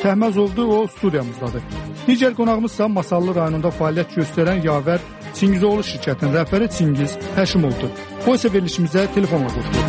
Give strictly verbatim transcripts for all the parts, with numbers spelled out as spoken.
Şəhməzovdur, o studiyamızdadır. Digər qonağımızsa Masallı rayonunda fəaliyyət göstərən Yavər Çingizoğlu şirkətinin rəhbəri Çingiz Həşimovdur. O isə verilişimizə telefonla qoşulur.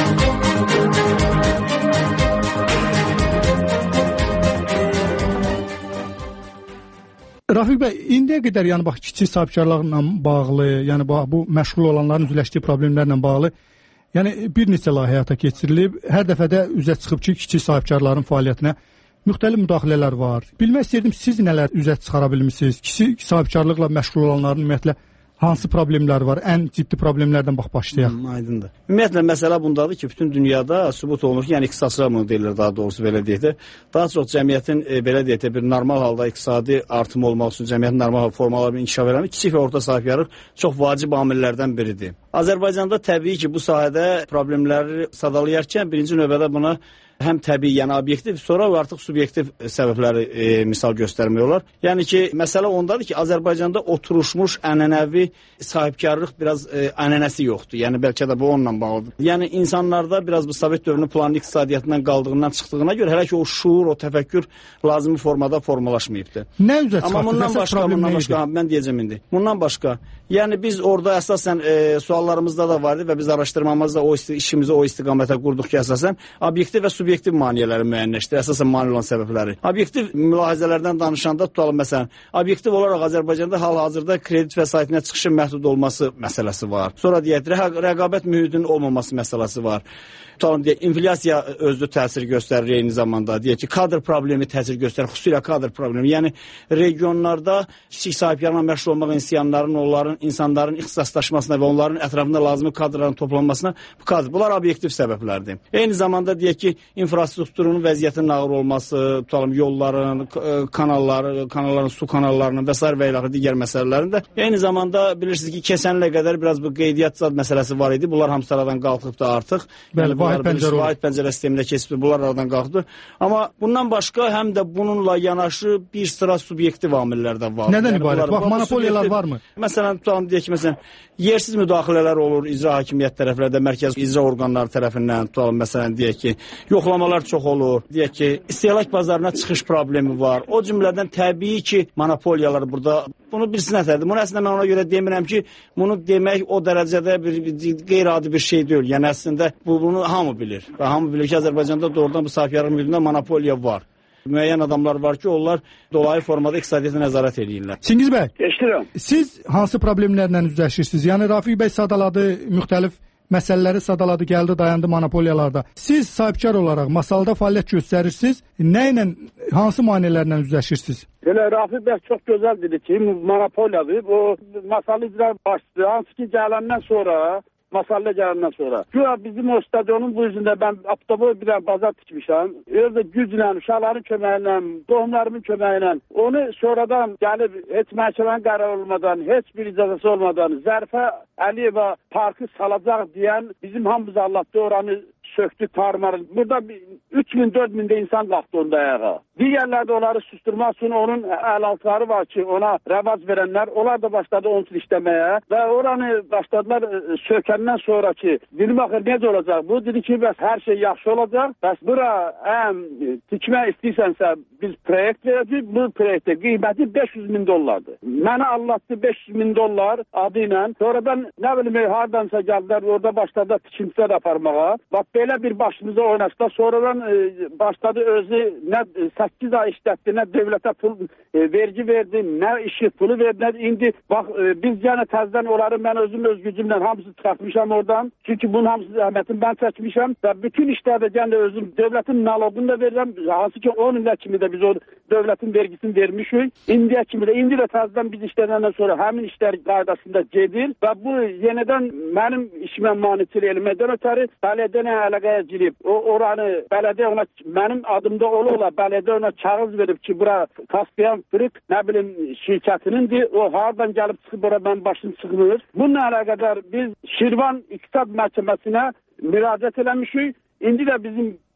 Rafiq bəy, indiyə qədər yəni bax kiçik sahibkarlarla bağlı, yəni bax bu məşğul olanların üzləşdiyi problemlərlə bağlı, yəni bir neçə layihə həyata keçirilib. Hər dəfədə üzə çıxıb ki, kiçik sahibkarların fəaliyyətinə müxtəlif müdaxilələr var. Bilmək istəyirdim, siz nələr üzə çıxara bilmisiniz? Kiçik sahibkarlıqla məşğul olanların ümumiyyətlə hansı problemlər var? Ən ciddi problemlərdən bax başlayaq. Hmm, aydındır. Ümumiyyətlə məsələ bundadır ki, bütün dünyada sübut olunur ki, yəni iqtisadçılar bunu deyirlər, daha doğrusu belə deyək də. Daha çox cəmiyyətin e, belə deyək də bir normal halda iqtisadi artım olmaq üçün cəmiyyətin normal formalarını inkişaf edən kiçik və orta sahibkarlıq çox vacib amillərdən biridir. Azərbaycanda təbii ki, bu sahədə problemləri sadalayarkən birinci növbədə buna həm təbii, yəni obyektiv, sonra artıq subyektiv səbəbləri e, misal göstərmək olar. Yəni ki, məsələ ondadır ki, Azərbaycanda oturuşmuş ənənəvi sahibkarlıq biraz e, ənənəsi yoxdur. Yəni bəlkə də bu onunla bağlıdır. Yəni insanlarda biraz bu Sovet dövrünün planlı iqtisadiyyatından qaldığından çıxdığına görə hələ ki o şuur, o təfəkkür lazımi formada formalaşmayıbdır. Nə üzə çıxartdı? Amma bundan başqa, bundan başqa, mən deyəcəm indi. Bundan başqa, yəni biz orada əsasən e, suallarımızda da vardı və biz araşdırmamızda o işimizi o istiqamətə qurduq ki, əsasən obyektiv və subyektiv maneələri müəyyənləşdir, əsasən mane olan səbəbləri. Obyektiv mülahizələrdən danışanda tutalım, məsələn, obyektiv olaraq Azərbaycanda hal-hazırda kredit vəsaitinə çıxışın məhdud olması məsələsi var. Sonra deyək, rə rəqabət mühitinin olmaması məsələsi var. Tutalım deyək, inflyasiya özlü təsir göstərir eyni zamanda. Deyək ki, kadr problemi təsir göstərir, xüsusilə kadr problemi. Yəni regionlarda kiçik sahibkarlarla məşğul olmaq insanların, onların, insanların ixtisaslaşmasına və onların ətrafında lazımi kadrların toplanmasına bu kadr. Bunlar obyektiv səbəblərdir. Eyni zamanda deyək ki, infrastrukturunun vəziyyətinin ağır olması, tutalım yolların, kanalları, kanalların, su kanallarının və s. və ilaxır digər məsələlərin də. Eyni zamanda bilirsiniz ki, keçən ilə qədər biraz bu qeydiyyat zad məsələsi var idi. Bunlar hamısı aradan qalxıb da artıq. Bəli, vahid pəncərə vahid pəncərə sistemində keçib, bunlar aradan qalxdı. Amma bundan başqa həm də bununla yanaşı bir sıra subyektiv amillər də var. Nədən yəni, ibarət? Bax, monopoliyalar varmı? Məsələn, tutalım deyək ki, məsələn, yersiz müdaxilələr olur icra hakimiyyət tərəflərdə, mərkəz icra orqanları tərəfindən, tutalım məsələn deyək ki, yoxlamalar çox olur. Deyək ki, istehlak bazarına çıxış problemi var. O cümlədən təbii ki, monopoliyalar burada. Bunu bilsin nətərdir. Bunu əslində mən ona görə demirəm ki, bunu demək o dərəcədə bir, bir qeyri-adi bir şey deyil. Yəni əslində bu, bunu hamı bilir. Və hamı bilir ki, Azərbaycanda doğrudan bu sahibkarlıq mühitində monopoliya var. Müəyyən adamlar var ki, onlar dolayı formada iqtisadiyyata nəzarət edirlər. Çingiz bəy, eşidirəm. Siz hansı problemlərlə üzləşirsiniz? Yəni Rafiq bəy sadaladı müxtəlif məsələləri sadaladı, gəldi, dayandı monopoliyalarda. Siz sahibkar olaraq masalda fəaliyyət göstərirsiniz. Nə ilə, hansı maneələrlə üzləşirsiniz? Elə Rafiq bəy çox gözəl dedi ki, monopoliyadır. O masalı icra başçısı, hansı ki gələndən sonra Masallı gələndən sonra. Güya bizim o stadionun bu yüzündə mən aptoboy bir dənə bazar tikmişəm. Özdə güclə, uşaqların köməyi ilə, qohumlarımın köməyi ilə onu sonradan gəlib heç məhkəmənin qərar olmadan, heç bir icazəsi olmadan Zərfə Əliyeva parkı salacaq deyən bizim hamımız Allah'ta oranı söktü, tarmarı. Burada üç min, dörd min də insan qalxdı onda ayağa. Digərlər də onları susturmaq üçün onun əlaltıları var ki, ona rəvac verənlər, onlar da başladı onun üçün işləməyə və oranı başladılar sökəndən sonra ki, dedim baxır, necə olacaq bu? Dedi ki, bəs hər şey yaxşı olacaq. Bəs bura əm, tikmək istəyirsənsə biz proyekt verəcək, bu proyektə qiyməti beş yüz min dollardır. Mənə anlattı beş yüz min dollar adı ilə. Sonradan nə bilim, hardansa gəldilər, orada başladı tikintilər aparmağa. Bax, belə bir başımıza oynaşdılar. Sonradan e, başladı özü nə səkkiz ay işlətdi, nə dövlətə pul e, vergi verdi, nə işi pulu verdi. Nə, indi bax e, biz yəni təzdən onları mən özüm öz gücümlə hamısı çıxartmışam oradan. Çünki bunun hamısı zəhmətini mən çəkmişəm və bütün işlərdə yəni özüm dövlətin naloqunu da verirəm. Hansı ki on illər kimi də biz o dövlətin vergisini vermişik. İndiyə kimi də, indi də təzdən biz işlədəndən sonra həmin işlər qaydasında gedir və bu yenidən mənim işimə maniçilik eləməkdən ötəri bələdiyyə əlaqəyə girib. O oranı bələdiyyə ona mənim adımda ola-ola bələdiyyə ona kağız verib ki, bura Kaspiyan Fırıq nə bilim şirkətinindir. O hardan gəlib çıxıb bura mən başım çıxmır. Bununla əlaqədar biz Şirvan İqtisad Məhkəməsinə müraciət eləmişik. İndi də bizim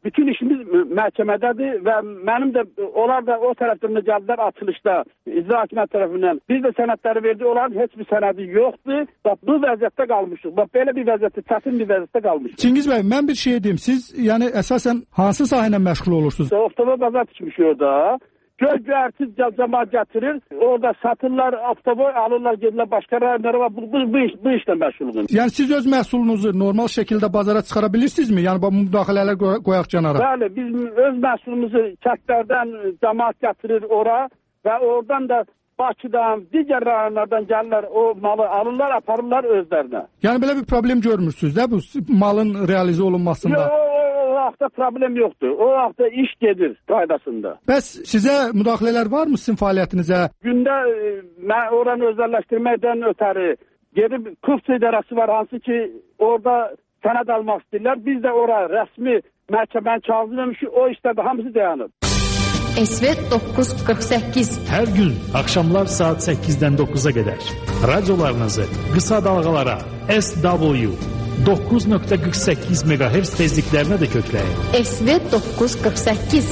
bütün işimiz məhkəmədədir və mənim də onlar da o tərəfdən gəldilər açılışda icra hakimiyyəti tərəfindən. Biz də sənədləri verdik, onların heç bir sənədi yoxdur. Bax bu vəziyyətdə qalmışıq. Bax belə bir vəziyyətdə, çətin bir vəziyyətdə qalmışıq. Çingiz bəy, mən bir şey deyim. Siz yəni əsasən hansı sahə ilə məşğul olursunuz? Avtomobil bazar tikmişik orada. Göz göyərsiz cəmaat gətirir, orada satırlar, avtomobil alırlar, gedirlər başqa rayonlara və bu, bu, bu, iş, bu işlə məşğulum. Yəni siz öz məhsulunuzu normal şəkildə bazara çıxara bilirsinizmi? Yəni bu müdaxilələr qoyaq kənara. Bəli, biz öz məhsulumuzu kəndlərdən cəmaat gətirir ora və oradan da Bakıdan, digər rayonlardan gəlirlər, o malı alırlar, aparırlar özlərinə. Yəni belə bir problem görmürsünüz də bu malın realizə olunmasında? Yox, o vaxtda problem yoxdur. O vaxtda iş gedir qaydasında. Bəs sizə müdaxilələr varmı sizin fəaliyyətinizə? Gündə mən oranı özəlləşdirməkdən ötəri gedib Kufs idarəsi var, hansı ki orada sənəd almaq istəyirlər. Biz də ora rəsmi məhkəmənin kağızı vermişik, o işlərdə hamısı dayanıb. Esvet doqquz qırx səkkiz. Hər gün axşamlar saat səkkizdən doqquza qədər radiolarınızı qısa dalğalara S W doqquz nöqtə qırx səkkiz meqahertz tezliklərinə də kökləyin. Esvet doqquz qırx səkkiz.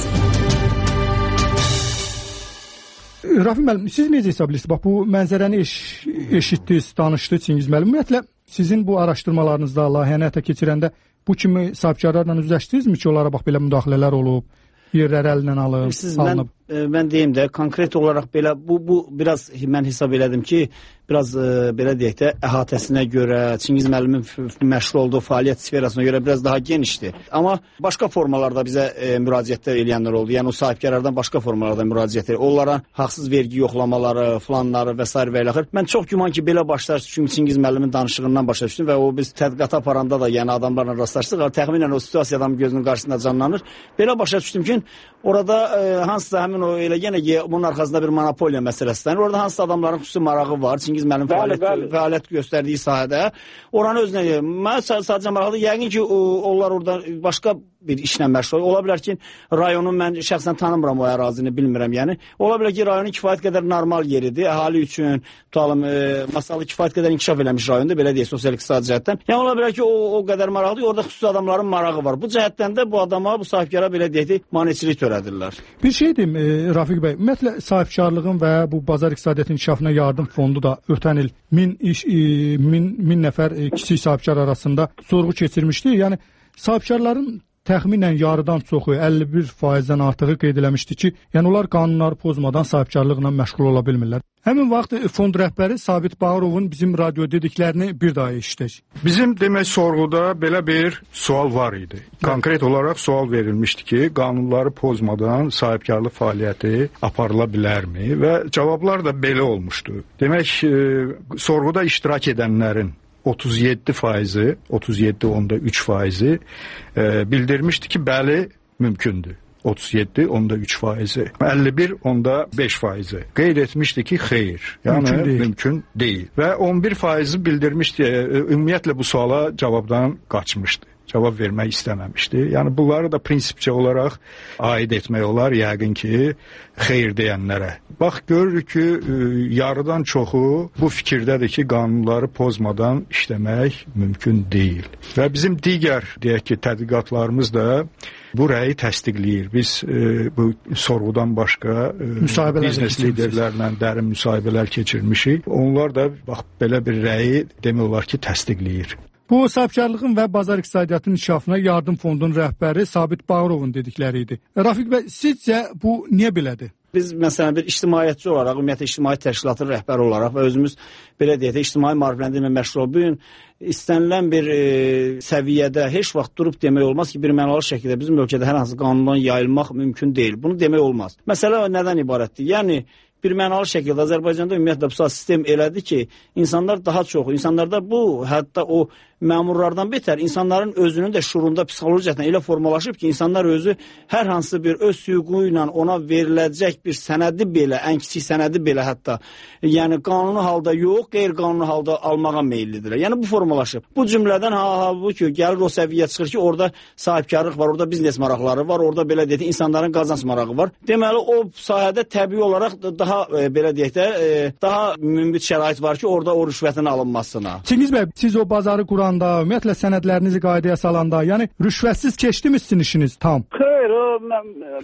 Rafi müəllim, siz necə hesab edirsiniz? Bax bu mənzərəni eş, eşitdiniz, danışdı Çingiz müəllim. Ümumiyyətlə sizin bu araşdırmalarınızda, layihəni həyata keçirəndə bu kimi sahibkarlarla üzləşdinizmi ki, onlara bax belə müdaxilələr olub? Yerləri əlindən alıb, Siz, alınıb. Mən, mən deyim də, konkret olaraq belə, bu, bu biraz mən hesab elədim ki, biraz e, belə deyək də, əhatəsinə görə, Çingiz müəllimin məşğul olduğu fəaliyyət sferasına görə biraz daha genişdir. Amma başqa formalarda bizə e, müraciətlər eləyənlər oldu. Yəni o sahibkarlardan başqa formalarda müraciət edir. Onlara haqsız vergi yoxlamaları, filanları və s. və ilə axır. Mən çox güman ki, belə başlar, çünki Çingiz müəllimin danışığından başa düşdüm və o biz tədqiqat aparanda da, yəni adamlarla rastlaşdıq, təxminən o situasiya adamın gözünün qarşısında canlanır. Belə başa düşdüm ki, orada e, hansısa həmin o elə yenə bunun arxasında bir monopoliya məsələsidir. Orada hansısa adamların xüsusi marağı var. Çingiz müəllim fəaliyyət, fəaliyyət göstərdiyi sahədə. Oranı özünə deyir. Mən sadəcə maraqlı. Yəqin ki, o, onlar orada başqa bir işlə məşğul. Ola bilər ki, rayonun mən şəxsən tanımıram o ərazini, bilmirəm yəni. Ola bilər ki, rayonun kifayət qədər normal yeridir. Əhali üçün, tutalım, e, masalı kifayət qədər inkişaf eləmiş rayondur, belə deyək, sosial-iqtisadi cəhətdən. Yəni ola bilər ki, o, o qədər maraqlı, orada xüsusi adamların marağı var. Bu cəhətdən də bu adama, bu sahibkara belə deyək, maneçilik törədirlər. Bir şey deyim, e, Rafiq bəy, ümumiyyətlə sahibkarlığın və bu bazar iqtisadiyyatının inkişafına yardım fondu da ötən il min, iş, e, min, min nəfər e, kiçik sahibkar arasında sorğu keçirmişdi. Yəni sahibkarların təxminən yarıdan çoxu, əlli bir faizdən artığı qeyd eləmişdi ki, yəni onlar qanunları pozmadan sahibkarlıqla məşğul ola bilmirlər. Həmin vaxt fond rəhbəri Sabit Bağırovun bizim radio dediklərini bir daha eşitdik. Bizim demək sorğuda belə bir sual var idi. Konkret olaraq sual verilmişdi ki, qanunları pozmadan sahibkarlıq fəaliyyəti aparıla bilərmi? Və cavablar da belə olmuşdu. Demək, e, sorğuda iştirak edənlərin otuz yeddi faizi, otuz yeddi onda üç faizi e, bildirmişdi ki, bəli, mümkündür. otuz yeddi onda üç faizi. əlli bir onda beş faizi. Qeyd etmişdi ki, xeyr. Yəni mümkün deyil. Mümkün deyil. Və on bir faizi bildirmişdi. E, ümumiyyətlə bu suala cavabdan qaçmışdı. Cavab vermək istəməmişdi. Yəni bunları da prinsipcə olaraq aid etmək olar, yəqin ki, xeyr deyənlərə. Bax, görürük ki, yarıdan çoxu bu fikirdədir ki, qanunları pozmadan işləmək mümkün deyil. Və bizim digər, deyək ki, tədqiqatlarımız da bu rəyi təsdiqləyir. Biz e, bu sorğudan başqa e, biznes liderlərlə dərin müsahibələr keçirmişik. Onlar da bax belə bir rəyi demək olar ki, təsdiqləyir. Bu sahibkarlığın və bazar iqtisadiyyatının inkişafına yardım fondunun rəhbəri Sabit Bağırovun dedikləri idi. Rafiq bəy, sizcə bu niyə belədir? Biz məsələn bir ictimaiyyətçi olaraq, ümumiyyətlə ictimai təşkilatın rəhbəri olaraq və özümüz belə deyək də ictimai maarifləndirmə məşğul olub. Bu gün istənilən bir e, səviyyədə heç vaxt durub demək olmaz ki, bir mənalı şəkildə bizim ölkədə hər hansı qanundan yayılmaq mümkün deyil. Bunu demək olmaz. Məsələ nədən ibarətdir? Yəni bir mənalı şəkildə Azərbaycanda ümumiyyətlə bu sistem elədi ki, insanlar daha çox, insanlarda bu, hətta o məmurlardan betər, insanların özünün də şuurunda psixologiyatla elə formalaşıb ki, insanlar özü hər hansı bir öz hüququ ilə ona veriləcək bir sənədi belə, ən kiçik sənədi belə hətta, yəni qanuni halda yox, qeyri-qanuni halda almağa meyillidirlər. Yəni bu forma formalaşıb. Bu cümlədən ha ha bu ki, gəlir o səviyyə çıxır ki, orada sahibkarlıq var, orada biznes maraqları var, orada belə deyək, insanların qazanc marağı var. Deməli o sahədə təbii olaraq daha e, belə deyək də e, daha münbit şərait var ki, orada o rüşvətin alınmasına. Çingiz bəy, siz o bazarı quranda, ümumiyyətlə sənədlərinizi qaydaya salanda, yəni rüşvətsiz keçdimi sizin işiniz tam? Xeyr, o mən,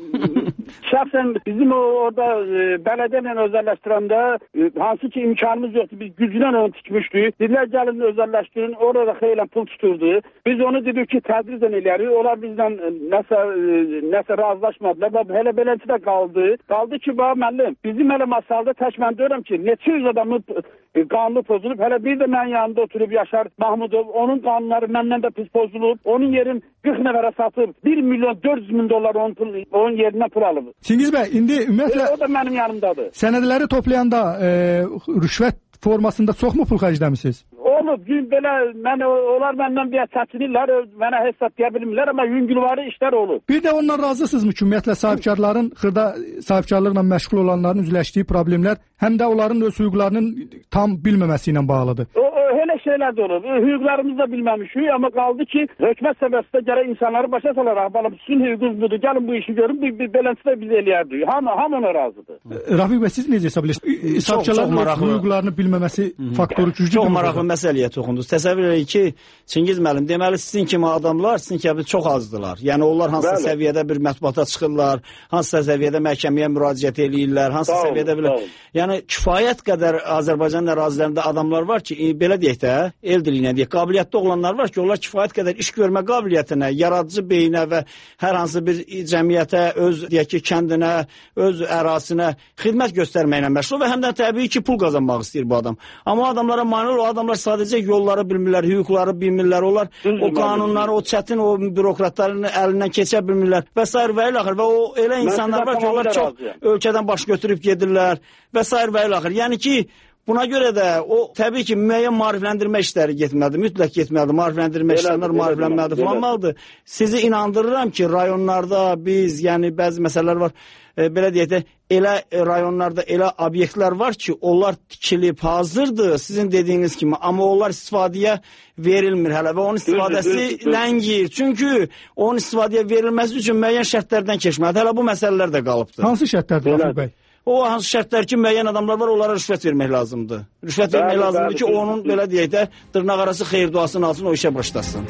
şəxsən bizim o, orada e, bələdiyyə ilə özəlləşdirəndə e, hansı ki imkanımız yoxdur, biz güclə onu tikmişdik. Dedilər gəlin özəlləşdirin, orada xeyli pul tuturdu. Biz onu dedik ki, tədricən eləyərik. Onlar bizdən nəsə e, nəsə razılaşmadılar və hələ beləncə də qaldı. Qaldı ki, bax müəllim, bizim hələ masalda tək mən deyirəm ki, neçə yüz adamın e, qanunu pozulub, hələ bir də mənim yanında oturub Yaşar Mahmudov, onun qanunları məndən də pis pozulub. Onun yerin qırx nəfərə satıb bir milyon dörd yüz min dollar onun, pul, onun yerindən pul alıb. Çingiz bəy, indi ümumiyyətlə e, o da mənim yanımdadır. Sənədləri toplayanda e, rüşvət formasında çoxmu pul xərcləmisiniz? Olub, belə mən onlar məndən bir çətinirlər, mənə hesab deyə bilmirlər, amma yüngülvari işlər olub. Bir də ondan razısınızmı ki, ümumiyyətlə sahibkarların xırda sahibkarlıqla məşğul olanların üzləşdiyi problemlər həm də onların öz hüquqlarının tam bilməməsi ilə bağlıdır? O, o elə şeylər də olub. Hüquqlarımızı da bilməmişik, amma qaldı ki, hökumət səviyyəsində gərək insanları başa salaraq, balam sizin hüququnuz budur, gəlin bu işi görün, bir, bir beləncə biz eləyərdik. Hamı, hamı ona razıdır. Rafiq bəy, siz necə hesab edirsiniz? Sahibkarların hüquqlarını bilməməsi faktoru güclüdür. Çox maraqlı məsələyə toxundunuz. Təsəvvür edin ki, Çingiz müəllim, deməli sizin kimi adamlar sizin kimi çox azdılar. Yəni onlar hansısa Bəli. səviyyədə bir mətbuata çıxırlar, hansısa səviyyədə məhkəməyə müraciət eləyirlər, hansısa olun, səviyyədə belə. Yəni kifayət qədər Azərbaycan ərazilərində adamlar var ki, belə deyək də, el dili ilə deyək, qabiliyyətli olanlar var ki, onlar kifayət qədər iş görmə qabiliyyətinə, yaradıcı beyinə və hər hansı bir cəmiyyətə, öz deyək ki, kəndinə, öz ərazisinə xidmət göstərməklə məşğul və həm də təbii ki, pul qazanmaq istəyir bu adam. Amma adamlara mane o adamlar sadəcə yolları bilmirlər, hüquqları bilmirlər, onlar o qanunları, o çətin o bürokratların əlindən keçə bilmirlər və s. və ilə axır və o elə insanlar var ki, onlar çox ölkədən baş götürüb gedirlər və s. və ilə axır. Yəni ki, buna görə də o təbii ki, müəyyən maarifləndirmə işləri getməlidir, mütləq getməlidir, maarifləndirmə işlərlər maariflənməlidir falan maldır. Sizi inandırıram ki, rayonlarda biz, yəni bəzi məsələlər var, e, belə deyək də, elə rayonlarda elə obyektlər var ki, onlar tikilib hazırdır, sizin dediyiniz kimi, amma onlar istifadəyə verilmir hələ və onun istifadəsi ləngir. Çünki onun istifadəyə verilməsi üçün müəyyən şərtlərdən keçməlidir. Hələ bu məsələlər də qalıbdır. Hansı şərtlərdir Rafiq bəy? O hansı şərtlər ki, müəyyən adamlar var, onlara rüşvət vermək lazımdır. Rüşvət vermək lazımdır ki, onun belə deyək də dırnaq arası xeyir duasını alsın, o işə başlasın.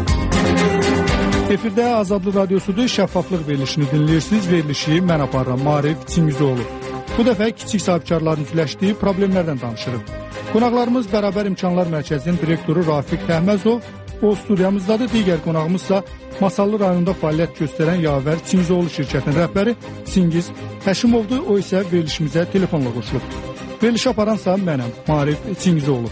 Efirdə Azadlıq Radiosudur, şəffaflıq verilişini dinləyirsiniz. Verilişi mən aparıram, Maarif Çingizoğlu. Bu dəfə kiçik sahibkarların üzləşdiyi problemlərdən danışırıq. Qonaqlarımız Bərabər İmkanlar Mərkəzinin direktoru Rafiq Təhməzov, o studiyamızdadır. Digər qonağımızsa Masallı rayonunda fəaliyyət göstərən Yavər Çingizoğlu şirkətinin rəhbəri Çingiz Həşimovdur. O isə verilişimizə telefonla qoşulub. Verilişi aparansa mənəm, Maarif Çingizoğlu.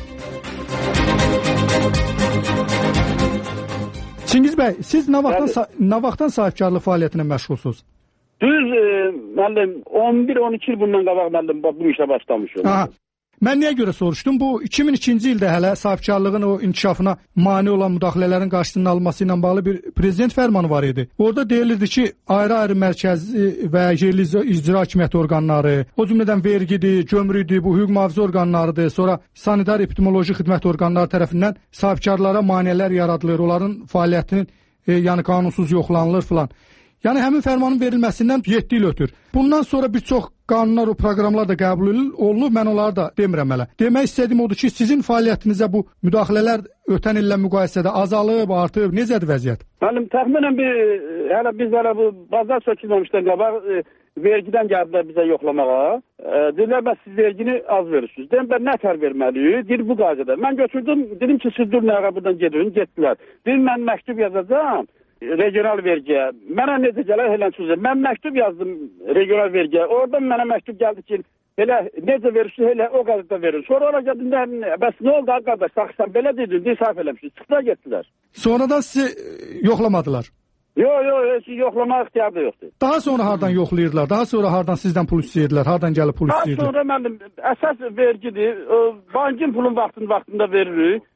Çingiz bəy, siz nə vaxtdan, nə vaxtdan sahibkarlıq fəaliyyətinə məşğulsunuz? Düz, e, müəllim, on bir on iki il bundan qabaq müəllim bu işə başlamışım. Aha. Mən niyə görə soruşdum? Bu iki min ikinci ildə hələ sahibkarlığın o inkişafına mane olan müdaxilələrin qarşısının alınması ilə bağlı bir prezident fərmanı var idi. Orada deyilirdi ki, ayrı-ayrı mərkəzi və yerli icra hakimiyyəti orqanları, o cümlədən vergidir, gömrüdür, bu hüquq mühafizə orqanlarıdır, sonra sanitar epidemioloji xidmət orqanları tərəfindən sahibkarlara maneələr yaradılır, onların fəaliyyətinin e, yəni qanunsuz yoxlanılır filan. Yəni həmin fərmanın verilməsindən yeddi il ötür. Bundan sonra bir çox qanunlar, o proqramlar da qəbul olunub, mən onları da demirəm hələ. Demək istədiyim odur ki, sizin fəaliyyətinizə bu müdaxilələr ötən illə müqayisədə azalıb, artıb, necədir vəziyyət? Mənim təxminən bir, hələ biz hələ bu bazar sökülməmişdən qabaq e, vergidən gəldilər bizə yoxlamağa. E, dedilər, bəs siz vergini az verirsiniz. Deyim, ben nə tər verməliyik? Deyir, bu qaydada. Mən götürdüm, dedim ki, siz dur nəyə buradan gedin, getdilər. Dedim, mən məktub yazacağım regional vergiyə. Mənə necə gələr, helən sözü. Mən məktub yazdım regional vergiyə. Oradan mənə məktub gəldi ki, elə necə verirsiniz, elə o qədər də verir. Sonra ona gəldilər, bəs nə oldu qardaş, sax sən belə dedin, insaf eləmişsiniz. Çıxdılar getdilər. Sonradan sizi yoxlamadılar. Yox, yox, heç yoxlamaq ixtiyarı da yoxdur. Daha sonra hardan yoxlayırlar? Daha sonra hardan sizdən pul istəyirdilər? Hardan gəlib pul istəyirdilər? Daha sonra mənim əsas vergidir. O, bankin pulun vaxtını vaxtında veririk.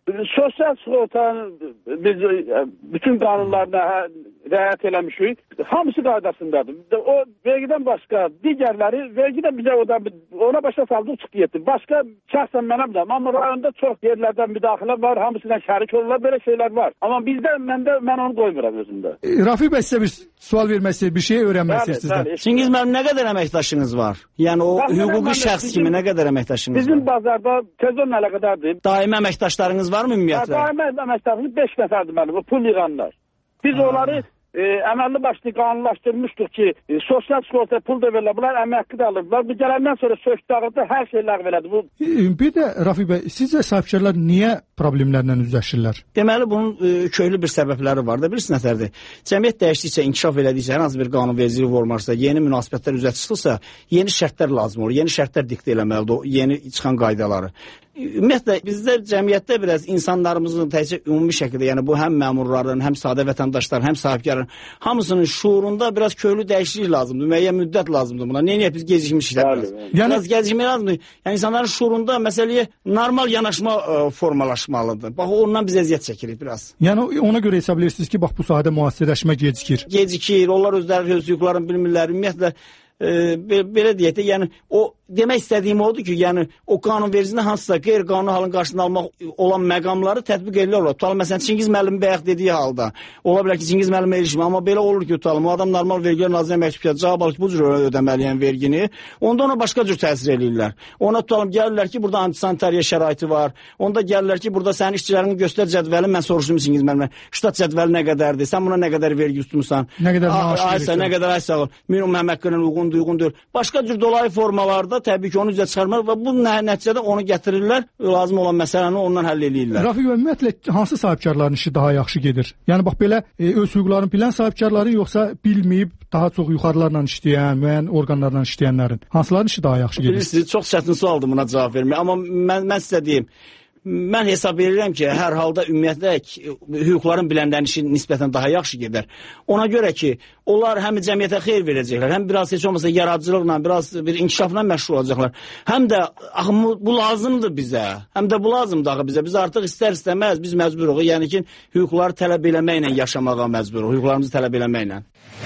Sosial sığortanın biz bütün qanunlarına riayət eləmişik. Hamısı qaydasındadır. O vergidən başqa digərləri vergidən bizə o da ona başa saldı çıxdı getdi. Başqa şəxsən mənəm də, amma rayonda çox yerlərdən müdaxilə var, hamısından şərik olurlar, belə şeylər var. Amma bizdə məndə mən onu qoymuram özümdə. Rafiq bəy sizə bir sual vermək istəyir, bir şey öyrənmək istəyir sizdən. Çingiz müəllim, nə qədər əməkdaşınız var? Yəni o hüquqi şəxs kimi nə qədər əməkdaşınız var? Bizim bazarda tezon nə qədərdir? Daimi əməkdaşlarınız var mı ümumiyyətlə? Daimi əməkdaşlarımız beş nəfərdir mənim, pul yığanlar. Biz onları E, əməlli başlı qanunlaşdırmışdıq ki, e, sosial sığorta pul da verirlər, bunlar əmək də alırlar. Bu gələndən sonra sökdü dağıtdı, hər şey ləğv elədi. Bu... Bir də Rafiq bəy, sizcə sahibkarlar niyə problemlərlə üzləşirlər? Deməli, bunun e, köklü bir səbəbləri var da, bilirsiniz nətərdir? Cəmiyyət dəyişdikcə, inkişaf elədikcə, hər hansı bir qanunvericilik olmarsa, yeni münasibətlər üzə çıxırsa, yeni şərtlər lazım olur, yeni şərtlər diktə eləməlidir o yeni çıxan qaydaları. Ümumiyyətlə, bizdə cəmiyyətdə biraz insanlarımızın təkcə ümumi şəkildə, yəni bu həm məmurların, həm sadə vətəndaşların, həm sahibkarların hamısının şuurunda biraz köklü dəyişiklik lazımdır, müəyyən müddət lazımdır buna. Neyini biz gecikmişik də biraz. Yəni, biraz gecikmək lazımdır. Yəni insanların şuurunda məsələyə normal yanaşma ə, formalaşmalıdır. Bax, ondan biz əziyyət çəkirik biraz. Yəni ona görə hesab edirsiniz ki, bax bu sahədə müasirləşmə gecikir. Gecikir, onlar özləri öz hüquqlarını bilmirlər. Ümumiyyətlə, e, belə deyək də, yəni o demək istədiyim odur ki, yəni o qanunvericinin hansısa qeyri-qanuni halın qarşısını almaq olan məqamları tətbiq edilir olar. Tutalım, məsələn, Çingiz müəllim bayaq dediyi halda, ola bilər ki, Çingiz müəllimə erişmə, amma belə olur ki, tutalım, o adam normal vergi nazirinə məktub yazır, cavab alır ki, bu cür ödəməliyən vergini, onda ona başqa cür təsir eləyirlər. Ona tutalım, gəlirlər ki, burada antisanitariya şəraiti var, onda gəlirlər ki, burada sənin işçilərini göstər cədvəlin, mən soruşdum Çingiz müəllimə, ştat cədvəli nə qədərdir, sən buna nə qədər vergi üstünsən, nə qədər maaş verirsən, nə qədər ay sağ ol, minimum həmhaqqının uyğundur, uyğundur. Başqa cür dolayı formalarda təbii ki, onu üzə çıxarmır və bu nəticədə onu gətirirlər, lazım olan məsələni ondan həll eləyirlər. Rafiq, ümumiyyətlə hansı sahibkarların işi daha yaxşı gedir? Yəni bax belə e, öz hüquqlarını bilən sahibkarların, yoxsa bilməyib daha çox yuxarılarla işləyən, müəyyən orqanlarla işləyənlərin hansıların işi daha yaxşı gedir? Bilirsiniz, çox çətin sualdır buna cavab vermək, amma mən, mən sizə deyim, mən hesab edirəm ki, hər halda ümumiyyətlə hüquqların bilənlərin işi nisbətən daha yaxşı gedər. Ona görə ki, onlar həm cəmiyyətə xeyir verəcəklər, həm biraz heç olmasa yaradıcılıqla, biraz bir inkişafla məşğul olacaqlar. Həm də axı, bu lazımdır bizə, həm də bu lazımdır axı bizə. Biz artıq istər-istəməz, biz məcburuq, yəni ki, hüquqları tələb eləməklə yaşamağa məcburuq, hüquqlarımızı tələb eləməklə.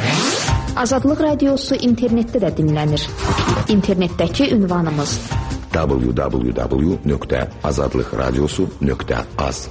Azadlıq radiosu internetdə də dinlənir. İnternetdəki ünvanımız w w w nöqtə azadlıq radiosu nöqtə az.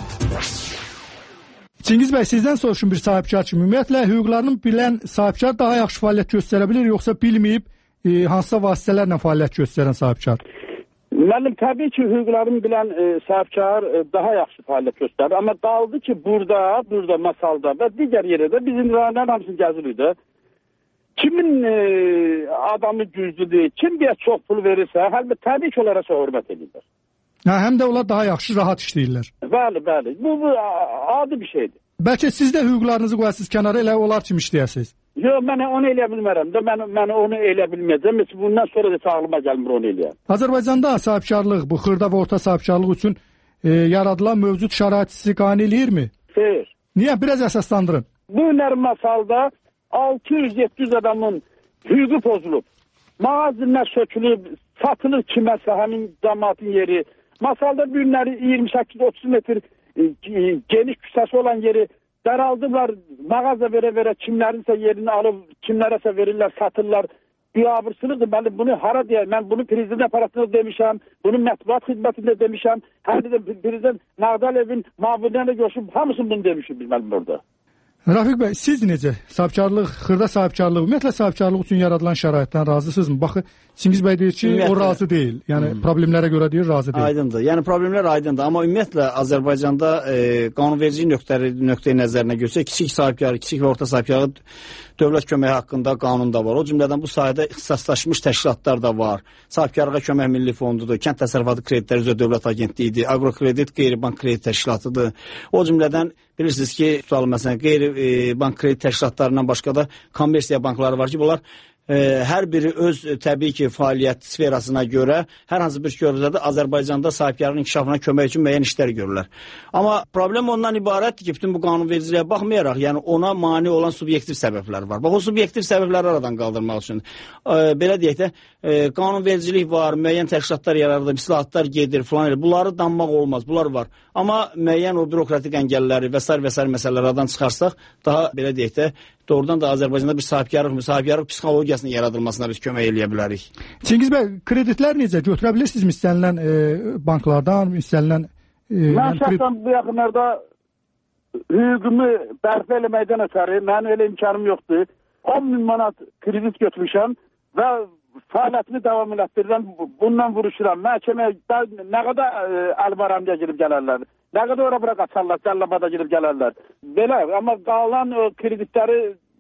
Çingiz bəy, sizdən soruşun bir sahibkar kimi. Ümumiyyətlə, hüquqlarını bilən sahibkar daha yaxşı fəaliyyət göstərə bilir, yoxsa bilməyib e, hansısa vasitələrlə fəaliyyət göstərən sahibkar? Müəllim, təbii ki, hüquqlarını bilən e, sahibkar e, daha yaxşı fəaliyyət göstərir. Amma qaldı ki, burada, burada masalda və digər yerdə bizim rayonların hamısını gəzirik də. Kimin e, adamı güclüdür, kim bir çox pul verirsə, əlbəttə təbii ki, onlara çox hörmət edirlər. Hə, həm də onlar daha yaxşı, rahat işləyirlər. Bəli, bəli. Bu, bu adi bir şeydir. Bəlkə siz də hüquqlarınızı qoyasınız kənara, elə onlar kimi işləyəsiniz. Yox, mən onu eləyə bilmərəm də, mən, mən onu eləyə bilməyəcəm. Bundan sonra da ağlıma gəlmir onu eləyəm. Azərbaycanda sahibkarlıq, bu xırda və orta sahibkarlıq üçün e, yaradılan mövcud şərait sizi qane eləyirmi? Xeyr. Niyə? Biraz əsaslandırın. Bu günlərin masalda altı yüz yeddi yüz adamın hüququ pozulub. Mağazinlər sökülüb, satılır kiməsə həmin cəmaatın yeri. Masalda bu günləri iyirmi səkkiz otuz metr e, geniş küçəsi olan yeri daraldıblar, mağaza verə-verə kimlərinsə yerini alıb, kimlərəsə verirlər, satırlar. Biabırsılıqdır. Mən bunu hara deyək? Mən bunu prezident aparatında demişəm, bunu mətbuat xidmətində demişəm, hər də prezident Nağdalevin mavinlərlə görüşüb, hamısını bunu demişim biz mənim burada. Rafiq bəy, siz necə? Sahibkarlıq, xırda sahibkarlıq, ümumiyyətlə sahibkarlıq üçün yaradılan şəraitdən razısınızmı? Baxı, Çingiz bəy deyir ki, ümumiyyətlə, o razı deyil. Yəni hmm. problemlərə görə deyir, razı deyil. Aydındır. Yəni problemlər aydındır. Amma ümumiyyətlə Azərbaycanda e, qanunverici nöqtəri, nöqteyi nəzərinə görsək, kiçik sahibkarı, kiçik və orta sahibkarı dövlət köməyi haqqında qanun da var. O cümlədən bu sahədə ixtisaslaşmış təşkilatlar da var. Sahibkarlığa kömək milli fondudur, kənd təsərrüfatı kreditləri üzrə dövlət agentliyidir, aqrokredit qeyri-bank kredit təşkilatıdır. O cümlədən bilirsiniz ki, tutalım məsələn, qeyri-bank kredit təşkilatlarından başqa da kommersiya bankları var ki, bunlar e, hər biri öz e, təbii ki, fəaliyyət sferasına görə hər hansı bir körfəzdə Azərbaycanda sahibkarlığın inkişafına kömək üçün müəyyən işlər görürlər. Amma problem ondan ibarətdir ki, bütün bu qanunvericiliyə baxmayaraq, yəni ona mane olan subyektiv səbəblər var. Bax, o subyektiv səbəbləri aradan qaldırmaq üçün e, belə deyək də, e, qanunvericilik var, müəyyən təşkilatlar yaradır, islahatlar gedir, falan elə. Bunları danmaq olmaz, bunlar var. Amma müəyyən o bürokratik əngəlləri və s. və s. məsələləri aradan çıxarsaq, daha belə deyək də, doğrudan da Azərbaycanda bir sahibkarlıq, sahibkarlıq psixologiyasının yaradılmasına biz kömək eləyə bilərik. Çingiz bəy, kreditlər necə? Götürə bilirsiniz istənilən e, banklardan, istənilən... E, mən şəxsən bu yaxınlarda hüququmu bərpa eləməkdən ötəri, mənim elə imkanım yoxdur. on min manat kredit götürmüşəm və fəaliyyətini davam elətdirirəm, bundan vuruşuram. Məhkəməyə nə qədər e, Əlbaramya girib gələrlər, nə qədər ora bura qaçarlar, Cəllabada girib gələrlər. Belə, amma qalan o kreditləri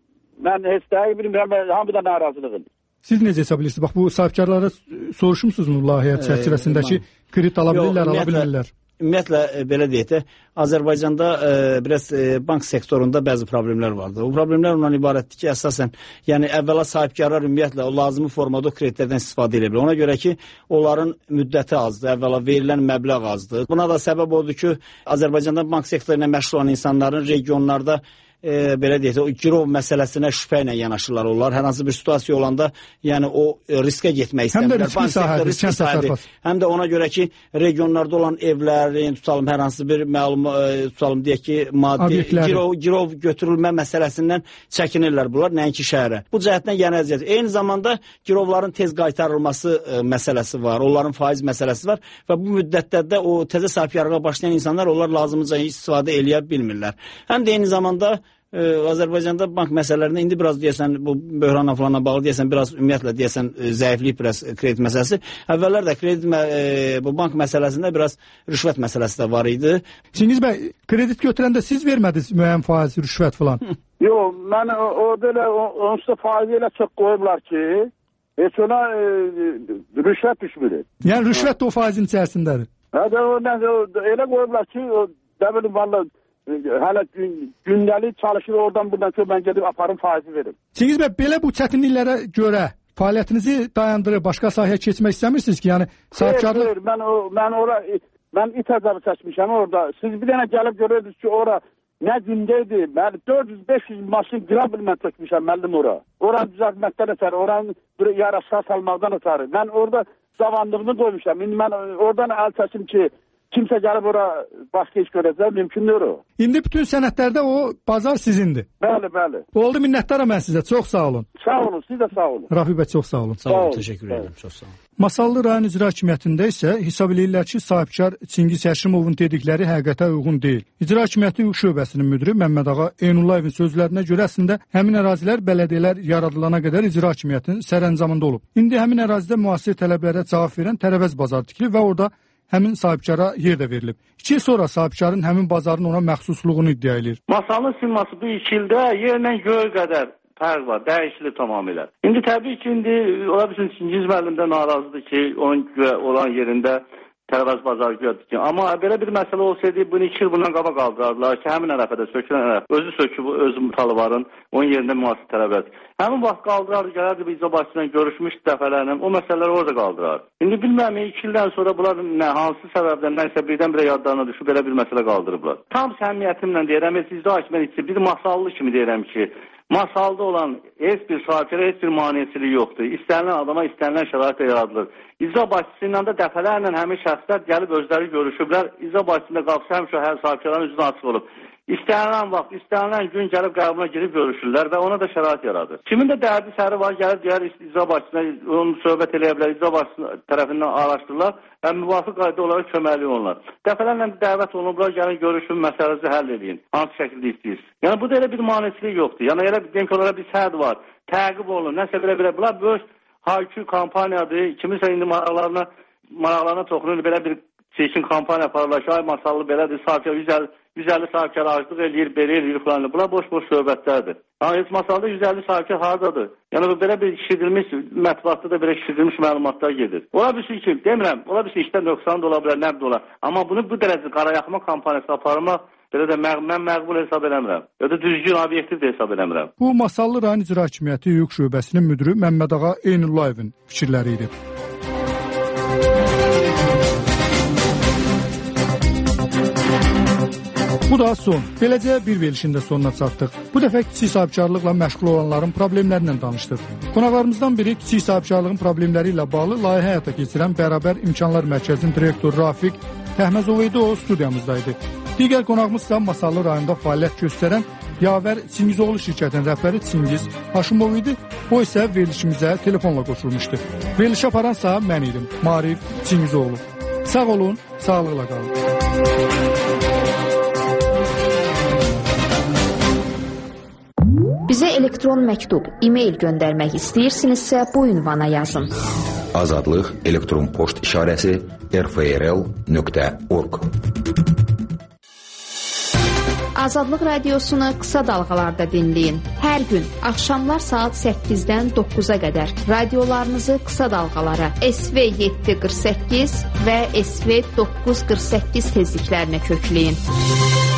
mən heç dəqiq bilmirəm, hamıda narazılığım. Siz necə hesab edirsiniz? Bax, bu sahibkarlara soruşmusunuz layihə çərçivəsindəki kredit ala bilirlər, ala bilmirlər? Ümumiyyətlə, belə deyək də, Azərbaycanda e, biraz e, bank sektorunda bəzi problemlər vardır. O problemlər ondan ibarətdir ki, əsasən, yəni əvvəla sahibkarlar ümumiyyətlə o lazımi formada o kreditlərdən istifadə edə bilir. Ona görə ki, onların müddəti azdır, əvvəla verilən məbləğ azdır. Buna da səbəb odur ki, Azərbaycanda bank sektoru ilə məşğul olan insanların regionlarda E, belə deyək, o girov məsələsinə şübhə ilə yanaşırlar onlar. Hər hansı bir situasiya olanda, yəni o e, riskə getmək istəmirlər. Həm də riskli sahədir, riskli sahədir. Həm də ona görə ki, regionlarda olan evlərin, tutalım hər hansı bir məlum, e, tutalım deyək ki, maddi girov, girov götürülmə məsələsindən çəkinirlər bunlar, nəinki şəhərə. Bu cəhətdən yəni əziyyət. Eyni zamanda girovların tez qaytarılması e, məsələsi var, onların faiz məsələsi var və bu müddətdə də o təzə sahibkarlığa başlayan insanlar onlar lazımıca istifadə eləyə bilmirlər. Həm də eyni zamanda Ee, Azərbaycanda bank məsələlərində indi biraz deyəsən bu böhranla falanla bağlı deyəsən biraz ümumiyyətlə deyəsən zəiflik biraz kredit məsələsi. Əvvəllər də kredit e, bu bank məsələsində biraz rüşvət məsələsi də var idi. Çingiz bəy, kredit götürəndə siz vermədiniz müəyyən faiz, rüşvət falan? Yox, mən orada elə onsuz da faizi elə çox qoyublar ki, heç ona e, rüşvət düşmür. Yəni rüşvət də o faizin içərisindədir. Hə də o, elə qoyublar ki, o da bilim vallahi hələ gün, gündəlik çalışır oradan buradan ki, mən gedib aparım faizi verim. Çingiz bəy, belə bu çətinliklərə görə fəaliyyətinizi dayandırıb başqa sahəyə keçmək istəmirsiniz ki, yəni sahibkarlıq... Hayır, mən, o, mən, ora, mən it əzabı seçmişəm orada. Siz bir dənə gəlib görürdünüz ki, ora nə gündəydi, mən dörd yüz beş yüz maşın qirabil mən çəkmişəm müəllim ora. Oranı düzəltməkdən ötəri, oranı yarışa salmaqdan ötəri. Mən orada zavandığını qoymuşam. İndi mən oradan əl çəkim ki, kimsə gəlib ora başqa iş görəcək, mümkündür o. İndi bütün sənədlərdə o bazar sizindir. Bəli, bəli. Oldu, minnətdaram mən sizə. Çox sağ olun. Sağ olun, siz də sağ olun. Rafi bəy, çox sağ olun. Sağ olun, təşəkkür edirəm. Çox sağ olun. Masallı rayon icra hakimiyyətində isə hesab eləyirlər ki, sahibkar Çingiz Həşimovun dedikləri həqiqətə uyğun deyil. İcra hakimiyyəti hüquq şöbəsinin müdiri Məmməd Ağa Eynullayevin sözlərinə görə əslində həmin ərazilər bələdiyyələr yaradılana qədər icra hakimiyyətinin sərəncamında olub. İndi həmin ərazidə müasir tələblərə cavab verən Tərəvəz bazarı tikilib və orada həmin sahibkara yer də verilib. İki il sonra sahibkarın həmin bazarın ona məxsusluğunu iddia edir. Masalın silması bu iki ildə yerlə göy qədər fərq var, dəyişili tamamilə. İndi təbii ki, indi ola bilsin Çingiz müəllim də narazıdır ki, onun olan yerində Tərəvəz bazarı gördük ki. Amma belə bir məsələ olsaydı, bunu iki il bundan qaba qaldırardılar ki, həmin ərəfədə sökülən ərəf, özü söküb, özü Talıvarın, onun yerində müasir Tərəvəz. Həmin vaxt qaldırardı, gələrdi bir icra başçısına görüşmüşdü dəfələrlə, o məsələləri orada qaldırardı. İndi bilməm, iki ildən sonra bunlar nə, hansı səbəbdən, nəysə birdən-birə yadlarına düşüb, belə bir məsələ qaldırıblar. Tam səmimiyyətimlə deyirəm, icra hakimiyyəti bir masallı kimi deyirəm ki, masalda olan heç bir sahibkara heç bir maneçilik yoxdur. İstənilən adama istənilən şərait yaradılır. İcra başçısı ilə də dəfələrlə həmin şəxslər gəlib özləri görüşüblər. İcra başçısında qapısı həmişə hər sahibkarların üzünə açıq olub. İstənilən vaxt, istənilən gün gəlib qəbuluna girib görüşürlər və ona da şərait yaradır. Kimin də dərdi səri var, gəlib deyər icra başçısına onu söhbət eləyə bilər, icra başçısı tərəfindən araşdırırlar və müvafiq qayda olaraq köməkli onlar. Dəfələrlə dəvət olunublar, gəlin görüşün, məsələnizi həll edin. Hansı şəkildə istəyirsiniz? Yəni bu da elə bir maneçilik yoxdur. Yəni elə bir deyim ki, onlara bir səhd var, təqib olun, nəsə belə-belə. Bunlar böyük H iki kampaniyadır. Kiminsə indi maraqlarına, maraqlarına toxunur, belə bir seçim kampaniya aparırlar ki, ay masallı belədir, sahibkar yüz əlli sahibkar açlıq eləyir, belə eləyir falan. Bunlar boş-boş söhbətlərdir. Yəni heç masalda yüz əlli sahibkar hardadır? Yəni belə bir şişirdilmiş, mətbuatda da belə şişirdilmiş məlumatlar gedir. Ola bir şey ki, demirəm, ola bir şey işdən nöqsan da ola bilər, nəbd ola. Amma bunu bu dərəcə qarayaxma kampaniyası aparmaq belə də məq mən məqbul hesab eləmirəm. Ya da düzgün obyektiv də hesab eləmirəm. Bu Masallı rayon icra hakimiyyəti hüquq şöbəsinin müdiri Məmmədağa Eynullayevin fikirləri idi. Bu da son. Beləcə bir verilişin də sonuna çatdıq. Bu dəfə kiçik sahibkarlıqla məşğul olanların problemlərindən danışdıq. Qonaqlarımızdan biri kiçik sahibkarlığın problemləri ilə bağlı layihə həyata keçirən Bərabər İmkanlar Mərkəzinin direktoru Rafiq Təhməzov idi, o studiyamızdaydı. Digər qonağımız isə Masallı rayonunda fəaliyyət göstərən Yavər Çingizoğlu şirkətinin rəhbəri Çingiz Haşimov idi. O isə verilişimizə telefonla qoşulmuşdu. Verilişi aparansa mən idim, Marif Çingizoğlu. Sağ olun, sağlıqla qalın. Bizə elektron məktub, e-mail göndərmək istəyirsinizsə bu ünvana yazın. Azadlıq elektron poçt işarəsi r f r l nöqtə org. Azadlıq radiosunu qısa dalğalarda dinləyin. Hər gün axşamlar saat səkkizdən doqquza qədər radiolarınızı qısa dalğalara S V yeddi qırx səkkiz və S V doqquz qırx səkkiz tezliklərinə kökləyin.